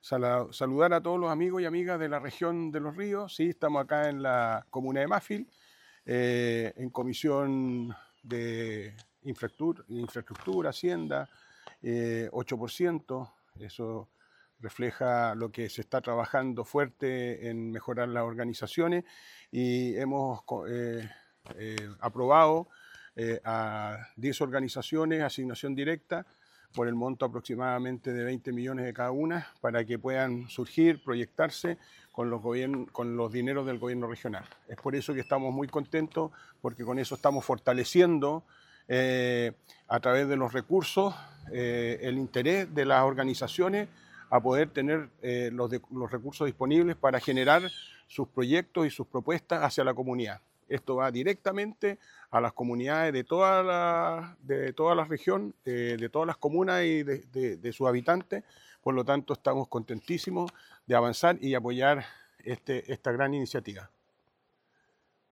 Saludar a todos los amigos y amigas de la región de Los Ríos. Sí, estamos acá en la comuna de Mafil, en comisión de infraestructura, Hacienda, 8%. Eso refleja lo que se está trabajando fuerte en mejorar las organizaciones y hemos aprobado a 10 organizaciones, asignación directa, por el monto aproximadamente de 20 millones de cada una, para que puedan surgir, proyectarse con los dineros del gobierno regional. Es por eso que estamos muy contentos, porque con eso estamos fortaleciendo a través de los recursos el interés de las organizaciones a poder tener los recursos disponibles para generar sus proyectos y sus propuestas hacia la comunidad. Esto va directamente a las comunidades de toda la región, de todas las comunas y de sus habitantes. Por lo tanto, estamos contentísimos de avanzar y apoyar esta gran iniciativa.